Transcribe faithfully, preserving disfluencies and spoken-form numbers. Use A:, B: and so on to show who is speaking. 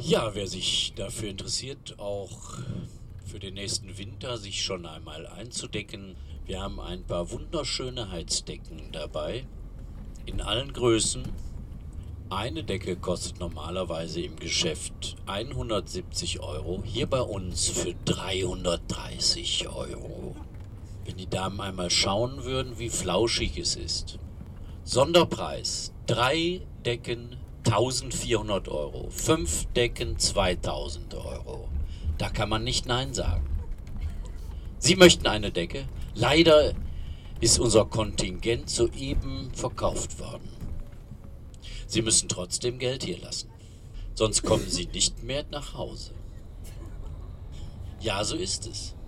A: Ja, wer sich dafür interessiert, auch für den nächsten Winter sich schon einmal einzudecken. Wir haben ein paar wunderschöne Heizdecken dabei, in allen Größen. Eine Decke kostet normalerweise im Geschäft hundertsiebzig Euro, hier bei uns für dreihundertdreißig Euro. Wenn die Damen einmal schauen würden, wie flauschig es ist. Sonderpreis, drei Decken eintausendvierhundert Euro, fünf Decken zweitausend Euro. Da kann man nicht Nein sagen. Sie möchten eine Decke? Leider ist unser Kontingent soeben verkauft worden. Sie müssen trotzdem Geld hier lassen, sonst kommen Sie nicht mehr nach Hause. Ja, so ist es.